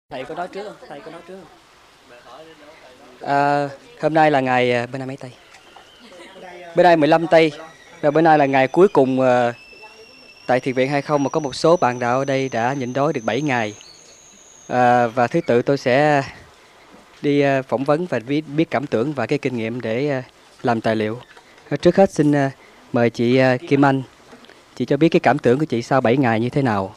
Thầy có nói trước không? Thầy có nói trước không? Hôm nay là ngày bữa nay mấy tây? Bữa nay 15 tây và bữa nay là ngày cuối cùng tại Thiền viện 20 mà có một số bạn đạo ở đây đã nhịn đói được 7 ngày. Và thứ tự tôi sẽ đi phỏng vấn và biết cảm tưởng và cái kinh nghiệm để làm tài liệu. Trước hết xin mời chị Kim Anh. Chị cho biết cái cảm tưởng của chị sau 7 ngày như thế nào?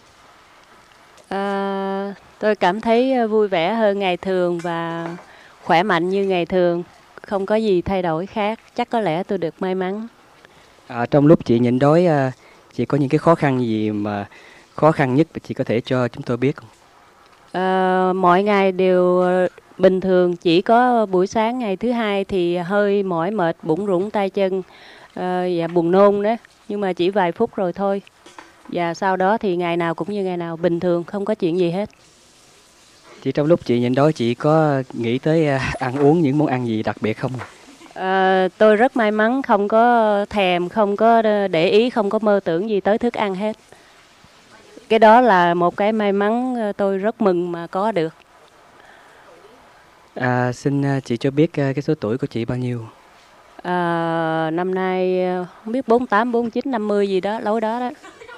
Tôi cảm thấy vui vẻ hơn ngày thường và khỏe mạnh như ngày thường, không có gì thay đổi khác. Chắc có lẽ tôi được may mắn. Trong lúc chị nhịn đói, chị có những cái khó khăn gì mà khó khăn nhất chị có thể cho chúng tôi biết không? Mọi ngày đều bình thường, chỉ có buổi sáng ngày thứ hai thì hơi mỏi mệt, bủn rủn tay chân và buồn nôn đó. Nhưng mà chỉ vài phút rồi thôi. Và sau đó thì ngày nào cũng như ngày nào, bình thường, không có chuyện gì hết. Chị trong lúc chị nhịn đói chị có nghĩ tới ăn uống những món ăn gì đặc biệt không? Tôi rất may mắn, không có thèm, không có để ý, không có mơ tưởng gì tới thức ăn hết. Cái đó là một cái may mắn tôi rất mừng mà có được. Xin chị cho biết cái số tuổi của chị bao nhiêu? Năm nay không biết 48, 49, 50 gì đó, lối đó đó.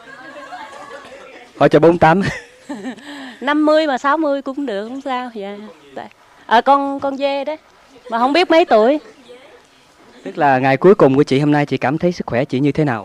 Hỏi cho 48. 50 mà 60 cũng được, không sao. Dạ. Con dê đấy, mà không biết mấy tuổi. Tức là ngày cuối cùng của chị hôm nay chị cảm thấy sức khỏe chị như thế nào?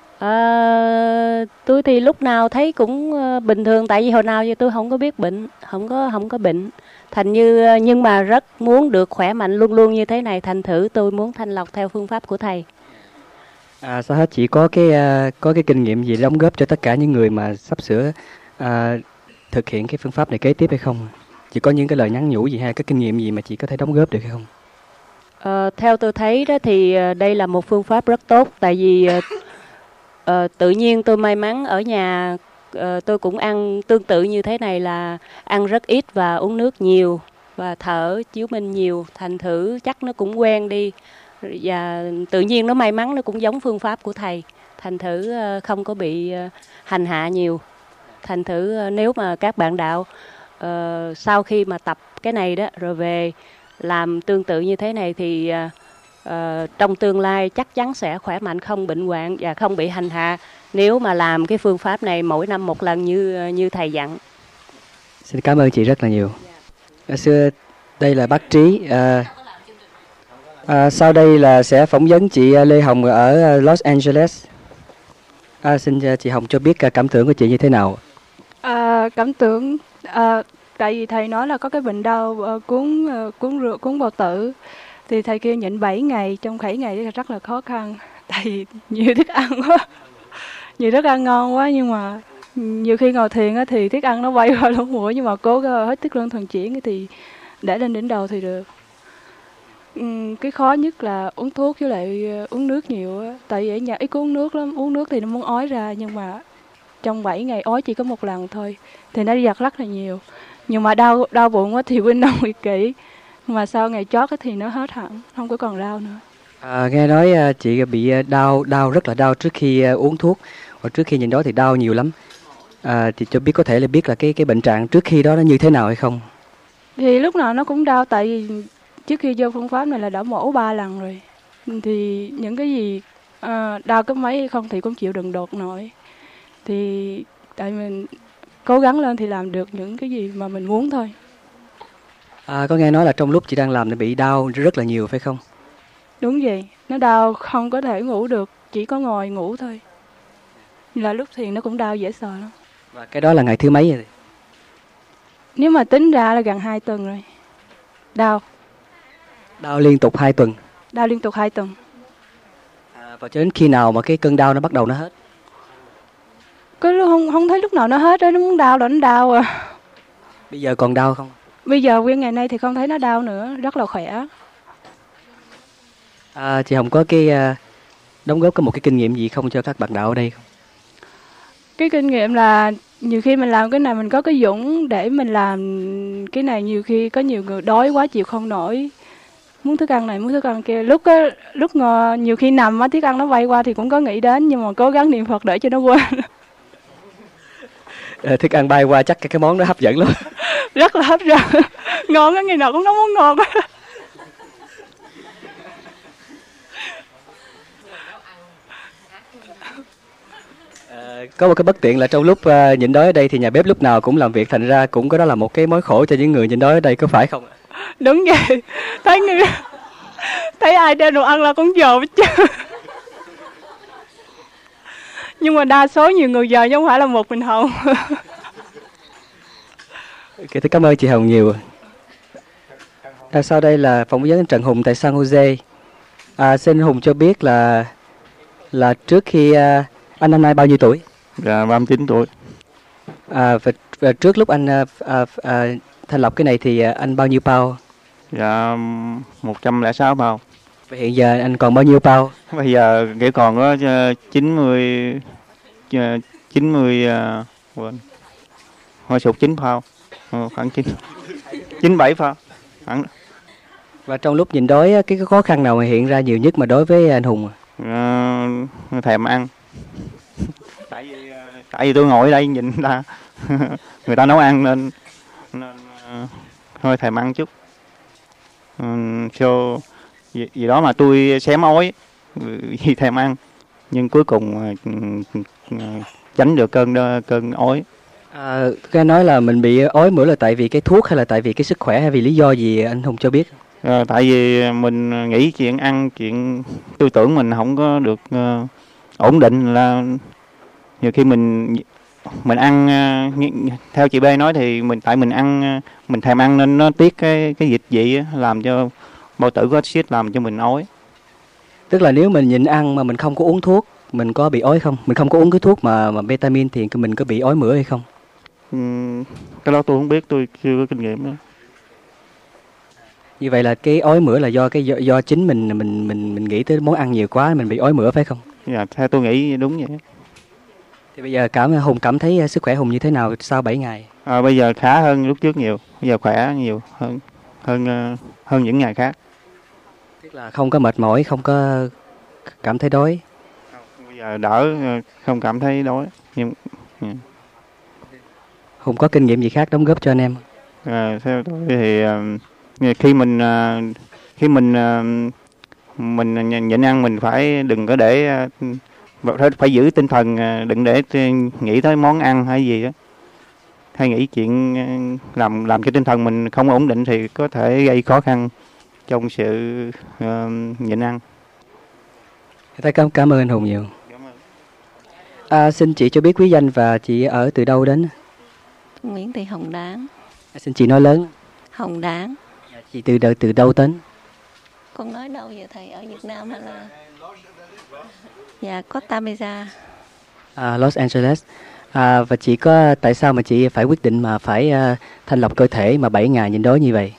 Tôi thì lúc nào thấy cũng bình thường, tại vì hồi nào giờ tôi không có biết bệnh, không có bệnh. Thành như nhưng mà rất muốn được khỏe mạnh luôn luôn như thế này, thành thử tôi muốn thanh lọc theo phương pháp của thầy. Sao hết chị có cái kinh nghiệm gì đóng góp cho tất cả những người mà sắp sửa thực hiện cái phương pháp này kế tiếp hay không? Chị có những cái lời nhắn nhủ gì hay cái kinh nghiệm gì mà chị có thể đóng góp được hay không? Theo tôi thấy đó thì đây là một phương pháp rất tốt, tại vì tự nhiên tôi may mắn ở nhà tôi cũng ăn tương tự như thế này, là ăn rất ít và uống nước nhiều và thở chiếu minh nhiều, thành thử chắc nó cũng quen đi và tự nhiên nó may mắn, nó cũng giống phương pháp của thầy, thành thử không có bị hành hạ nhiều. Thành thử nếu mà các bạn đạo sau khi mà tập cái này đó rồi về làm tương tự như thế này thì trong tương lai chắc chắn sẽ khỏe mạnh, không bệnh hoạn và không bị hành hạ nếu mà làm cái phương pháp này mỗi năm một lần như thầy dặn. Xin cảm ơn chị rất là nhiều. Xưa đây là bác Trí. Sau đây là sẽ phỏng vấn chị Lê Hồng ở Los Angeles. Xin chị Hồng cho biết cảm tưởng của chị như thế nào? Cảm tưởng tại vì thầy nói là có cái bệnh đau cuốn bao tử, thì thầy kêu nhịn 7 ngày, trong 7 ngày thì rất là khó khăn, tại vì nhiều thức ăn quá, nhiều thức ăn ngon quá, nhưng mà nhiều khi ngồi thiền thì thức ăn nó bay qua lỗ mũi, nhưng mà cố hết thức luân thuần chuyển thì để lên đỉnh đầu thì được. Cái khó nhất là uống thuốc với lại uống nước nhiều á, tại vì ở nhà ít có uống nước lắm, uống nước thì nó muốn ói ra, nhưng mà trong 7 ngày ói chỉ có một lần thôi thì nó giật rất là nhiều. Nhưng mà đau bụng quá thì bên đông bị kỹ, mà sau ngày chót thì nó hết hẳn, không có còn đau nữa. Nghe nói chị bị đau rất là đau trước khi uống thuốc, hoặc trước khi nhìn đó thì đau nhiều lắm. Thì cho biết có thể là biết là cái bệnh trạng trước khi đó nó như thế nào hay không? Thì lúc nào nó cũng đau, tại vì trước khi vô phương pháp này là đã mổ 3 lần rồi, thì những cái gì đau cái mấy hay không thì cũng chịu đựng đột nổi. Thì tại mình cố gắng lên thì làm được những cái gì mà mình muốn thôi. Có nghe nói là trong lúc chị đang làm thì bị đau rất là nhiều phải không? Đúng vậy, nó đau không có thể ngủ được, chỉ có ngồi ngủ thôi. Là lúc thiền nó cũng đau dễ sợ lắm. Và cái đó là ngày thứ mấy rồi? Nếu mà tính ra là gần 2 tuần rồi. Đau liên tục 2 tuần? Đau liên tục 2 tuần. Và cho đến khi nào mà cái cơn đau nó bắt đầu nó hết? Không thấy lúc nào nó hết đó, nó muốn đau là nó đau à. Bây giờ còn đau không? Bây giờ nguyên ngày nay thì không thấy nó đau nữa, rất là khỏe. Chị Hồng có đóng góp có một cái kinh nghiệm gì không cho các bạn đạo ở đây không? Cái kinh nghiệm là nhiều khi mình làm cái này mình có cái dũng để mình làm cái này, nhiều khi có nhiều người đói quá chịu không nổi, muốn thức ăn này muốn thức ăn kia, lúc nhiều khi nằm á, thức ăn nó bay qua thì cũng có nghĩ đến, nhưng mà cố gắng niệm Phật để cho nó quên. Thức ăn bay qua chắc cái món nó hấp dẫn lắm. rất là hấp dẫn. Ngon á, ngày nào cũng nấu món ngon á. Có một cái bất tiện là trong lúc nhịn đói ở đây thì nhà bếp lúc nào cũng làm việc, thành ra cũng có đó là một cái mối khổ cho những người nhịn đói ở đây, có phải không? Đúng vậy. Thấy ai đem đồ ăn là cũng dồn hết trơn. Nhưng mà đa số nhiều người giờ chứ không phải là một mình Hồng. Ok, tôi cảm ơn chị Hồng nhiều. Sau đây là phỏng vấn Trần Hùng tại San Jose. Xin Hùng cho biết là trước khi anh năm nay bao nhiêu tuổi? Dạ 39 tuổi. Và trước lúc anh thành lập cái này thì anh bao nhiêu pound? Dạ 106 pound. Và hiện giờ anh còn bao nhiêu pound? Bây giờ chỉ còn có 90 quên. Hơi sụt 9 pound. Khoảng 97 pound. Khoảng. Và trong lúc nhịn đói cái khó khăn nào mà hiện ra nhiều nhất mà đối với anh Hùng? Thèm ăn. Tại vì tôi ngồi ở đây nhìn người ta nấu ăn nên hơi thèm ăn chút. Vì đó mà tôi xém ói vì thèm ăn, nhưng cuối cùng tránh được cơn ói. Cái nói là mình bị ói mửa là tại vì cái thuốc hay là tại vì cái sức khỏe hay vì lý do gì anh Hùng cho biết? Tại vì mình nghĩ chuyện ăn, chuyện tư tưởng mình không có được ổn định, là nhiều khi mình ăn theo chị B nói thì tại mình ăn, mình thèm ăn nên nó tiết cái dịch vị làm cho bao tử có axit làm cho mình ói. Tức là nếu mình nhịn ăn mà mình không có uống thuốc, mình có bị ói không? Mình không có uống cái thuốc mà vitamin thì mình có bị ói mửa hay không? Cái đó tôi không biết, tôi chưa có kinh nghiệm nữa. Như vậy là cái ói mửa là do chính mình nghĩ tới món ăn nhiều quá mình bị ói mửa phải không? Dạ, theo tôi nghĩ đúng vậy. Thì bây giờ Hùng cảm thấy sức khỏe Hùng như thế nào sau 7 ngày? Bây giờ khá hơn lúc trước nhiều, bây giờ khỏe nhiều hơn những ngày khác. Tức là không có mệt mỏi, không có cảm thấy đói. Bây giờ đỡ, không cảm thấy đói. Hùng có kinh nghiệm gì khác đóng góp cho anh em? Theo tôi thì khi mình nhịn ăn mình phải đừng có để phải giữ tinh thần, đừng để nghĩ tới món ăn hay gì đó, hay nghĩ chuyện làm cho tinh thần mình không ổn định thì có thể gây khó khăn trong sự nhịn ăn. Cảm ơn anh Hùng nhiều. Xin chị cho biết quý danh và chị ở từ đâu đến? Nguyễn Thị Hồng Đáng. Xin chị nói lớn. Hồng Đáng. Chị từ đâu đến? Con nói đâu vậy thầy, ở Việt Nam hay là? Dạ, Costa Mesa. Los Angeles. Và chị có tại sao mà chị phải quyết định mà phải thanh lọc cơ thể mà 7 ngày nhịn đói như vậy?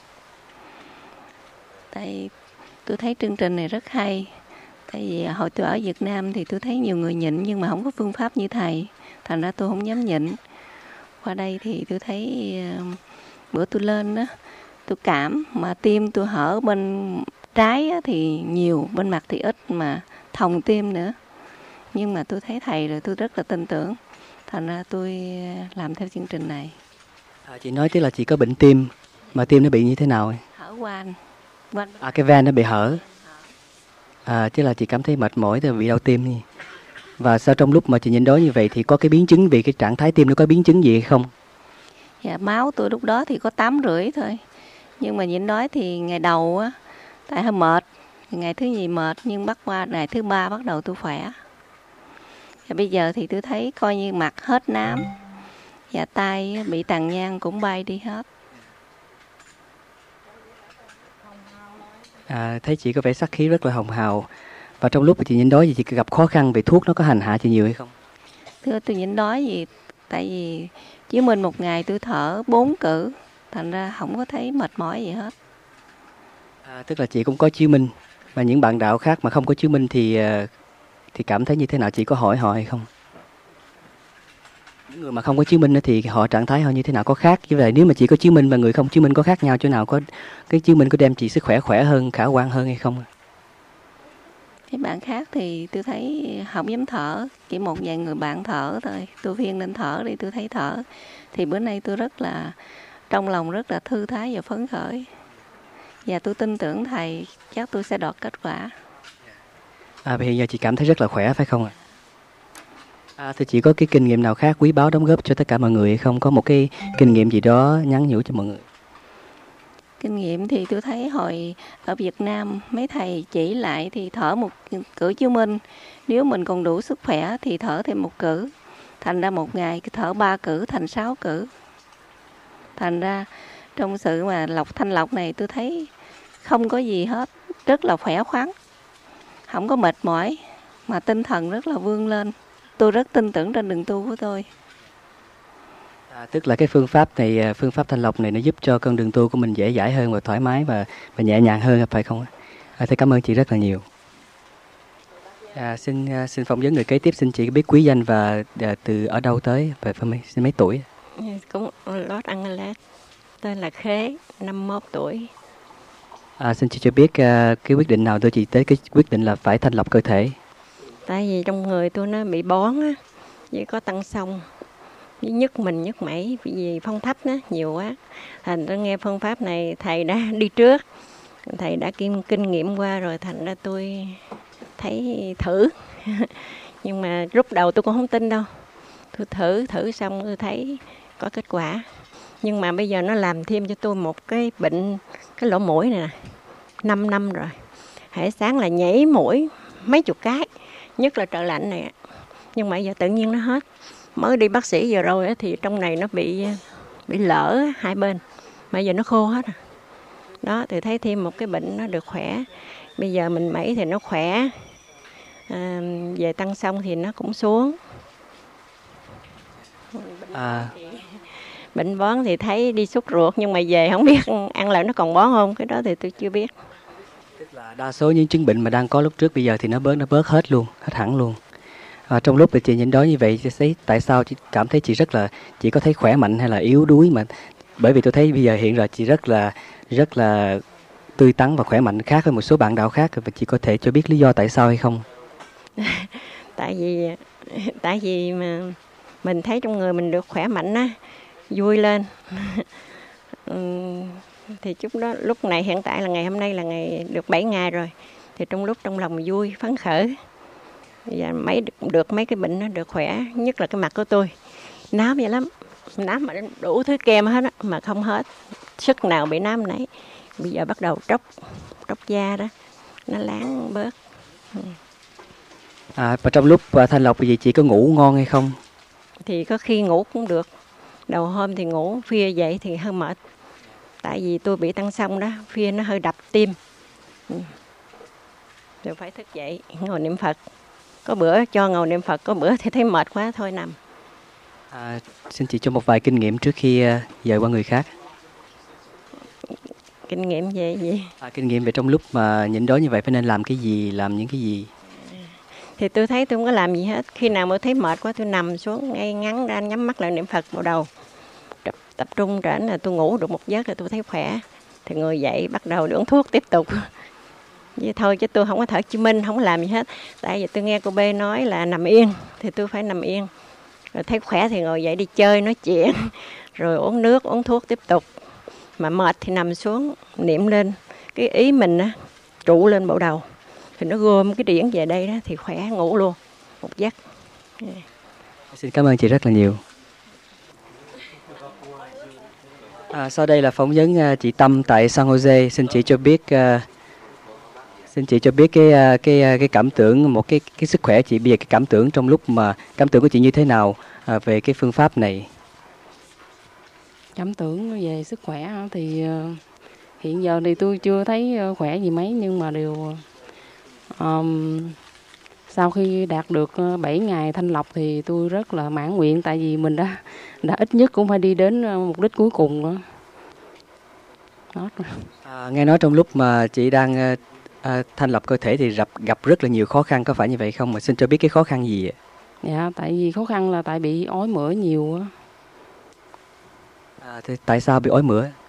Tại tôi thấy chương trình này rất hay. Tại vì hồi tôi ở Việt Nam thì tôi thấy nhiều người nhịn nhưng mà không có phương pháp như thầy. Thành ra tôi không dám nhịn. Qua đây thì tôi thấy bữa tôi lên đó, tôi cảm mà tim tôi hở bên trái thì nhiều, bên mặt thì ít mà thòng tim nữa. Nhưng mà tôi thấy thầy rồi tôi rất là tin tưởng. Thành ra tôi làm theo chương trình này. Chị nói tức là chị có bệnh tim, mà tim nó bị như thế nào? Hở van. Cái van nó bị hở. Chứ là chị cảm thấy mệt mỏi thì bị đau tim. Và sau trong lúc mà chị nhịn đói như vậy thì có cái biến chứng vì cái trạng thái tim nó có biến chứng gì hay không? Dạ, máu tôi lúc đó thì có 8,5 thôi. Nhưng mà nhịn đói thì ngày đầu á, tại hơi mệt, ngày thứ nhì mệt, nhưng bắt qua ngày thứ 3 bắt đầu tôi khỏe. Và bây giờ thì tôi thấy coi như mặt hết nám, và tay bị tàn nhang cũng bay đi hết. Thấy chị có vẻ sắc khí rất là hồng hào. Và trong lúc mà chị nhịn đói thì chị gặp khó khăn về thuốc nó có hành hạ chị nhiều hay không? Thưa tôi nhịn đói gì, tại vì chứ mình một ngày tôi thở 4 cử, thành ra không có thấy mệt mỏi gì hết. Tức là chị cũng có chứng minh, và những bạn đạo khác mà không có chứng minh thì cảm thấy như thế nào, chị có hỏi họ hay không? Những người mà không có chứng minh thì họ trạng thái họ như thế nào, có khác? Như vậy nếu mà chị có chứng minh và người không chứng minh có khác nhau chỗ nào, có cái chứng minh có đem chị sức khỏe hơn, khả quan hơn hay không? Cái bạn khác thì tôi thấy không dám thở, chỉ một vài người bạn thở thôi. Tôi khuyên nên thở đi, tôi thấy thở. Thì bữa nay tôi rất là trong lòng rất là thư thái và phấn khởi. Và tôi tin tưởng thầy chắc tôi sẽ đạt kết quả. Hiện giờ chị cảm thấy rất là khỏe phải không ạ? Thưa chị, có cái kinh nghiệm nào khác quý báu đóng góp cho tất cả mọi người hay không? Có một cái kinh nghiệm gì đó nhắn nhủ cho mọi người? Kinh nghiệm thì tôi thấy hồi ở Việt Nam mấy thầy chỉ lại thì thở một cử chiếu minh. Nếu mình còn đủ sức khỏe thì thở thêm một cử. Thành ra một ngày thở 3 cử thành 6 cử. Thành ra trong sự mà thanh lọc này tôi thấy không có gì hết. Rất là khỏe khoắn. Không có mệt mỏi mà tinh thần rất là vươn lên. Tôi rất tin tưởng trên đường tu của tôi. Tức là cái phương pháp này, phương pháp thanh lọc này nó giúp cho con đường tu của mình dễ dãi hơn và thoải mái và nhẹ nhàng hơn phải không? Thế cảm ơn chị rất là nhiều. Xin phỏng vấn người kế tiếp, xin chị biết quý danh và từ ở đâu tới và xin mấy tuổi? Cũng Los Angeles, tên là Khế, 51 tuổi. Xin chị cho biết cái quyết định nào đưa chị tới cái quyết định là phải thanh lọc cơ thể? Tại vì trong người tôi nó bị bón á, với có tăng xông, với nhức mình nhức mẩy vì phong thấp nó nhiều quá. Thành tôi nghe phương pháp này thầy đã đi trước, thầy đã kinh nghiệm qua rồi, thành ra tôi thấy thử. Nhưng mà lúc đầu tôi cũng không tin đâu. Tôi thử xong tôi thấy có kết quả. Nhưng mà bây giờ nó làm thêm cho tôi một cái bệnh, cái lỗ mũi này nè, 5 năm rồi. Hễ sáng là nhảy mũi mấy chục cái, nhất là trời lạnh này. Nhưng mà giờ tự nhiên nó hết. Mới đi bác sĩ giờ rồi thì trong này nó bị lở hai bên, mà giờ nó khô hết. Đó, thì thấy thêm một cái bệnh nó được khỏe. Bây giờ mình mẩy thì nó khỏe, về tăng xong thì nó cũng xuống. Bệnh bón thì thấy đi sút ruột, nhưng mà về không biết ăn lại nó còn bón không, cái đó thì tôi chưa biết. Tức là đa số những chứng bệnh mà đang có lúc trước bây giờ thì nó bớt hết luôn, hết hẳn luôn. Trong lúc chị nhịn đói như vậy, chị thấy tại sao chị cảm thấy chị có thấy khỏe mạnh hay là yếu đuối mà? Bởi vì tôi thấy bây giờ hiện giờ chị rất là tươi tắn và khỏe mạnh, khác với một số bạn đạo khác, và chị có thể cho biết lý do tại sao hay không? Tại vì mà mình thấy trong người mình được khỏe mạnh á, vui lên. Thì lúc này hiện tại là ngày hôm nay là ngày được 7 ngày rồi, thì trong lòng vui phấn khởi. Và được mấy cái bệnh nó được khỏe, nhất là cái mặt của tôi nám vậy lắm, nám mà đủ thứ kem hết á, mà không hết, sức nào bị nám nấy. Bây giờ bắt đầu tróc da đó, nó láng bớt. Và trong lúc thanh lọc gì chị có ngủ ngon hay không? Thì có khi ngủ cũng được, đầu hôm thì ngủ, phia dậy thì hơi mệt. Tại vì tôi bị tăng xông đó, phia nó hơi đập tim, rồi phải thức dậy ngồi niệm Phật. Có bữa cho ngồi niệm Phật, có bữa thì thấy mệt quá thôi nằm. Xin chị cho một vài kinh nghiệm trước khi dời qua người khác. Kinh nghiệm về gì? Kinh nghiệm về trong lúc mà nhịn đói như vậy phải nên làm cái gì, làm những cái gì? Thì tôi thấy tôi không có làm gì hết. Khi nào mà thấy mệt quá tôi nằm xuống ngay ngắn ra, nhắm mắt lại niệm Phật vào đầu. Tập trung trở là tôi ngủ được một giấc là tôi thấy khỏe. Thì ngồi dậy bắt đầu uống thuốc tiếp tục. Vậy thôi chứ tôi không có thở Chí Minh, không có làm gì hết. Tại vì tôi nghe cô B nói là nằm yên, thì tôi phải nằm yên. Rồi thấy khỏe thì ngồi dậy đi chơi, nói chuyện. Rồi uống nước, uống thuốc tiếp tục. Mà mệt thì nằm xuống, niệm lên. Cái ý mình á, trụ lên bộ đầu. Thì nó gom cái điển về đây đó, thì khỏe, ngủ luôn. Một giấc. Xin cảm ơn chị rất là nhiều. Sau đây là phỏng vấn chị Tâm tại San Jose. Xin chị cho biết cái cảm tưởng, một cái sức khỏe chị bây giờ, cái cảm tưởng trong lúc mà cảm tưởng của chị như thế nào về cái phương pháp này? Cảm tưởng về sức khỏe thì hiện giờ thì tôi chưa thấy khỏe gì mấy, nhưng mà sau khi đạt được 7 ngày thanh lọc thì tôi rất là mãn nguyện, tại vì mình đã ít nhất cũng phải đi đến mục đích cuối cùng nữa. Nghe nói trong lúc mà chị đang thanh lọc cơ thể thì gặp rất là nhiều khó khăn, có phải như vậy không? Mà xin cho biết cái khó khăn gì ạ? Dạ, tại vì khó khăn là tại bị ói mửa nhiều. Thì tại sao bị ói mửa?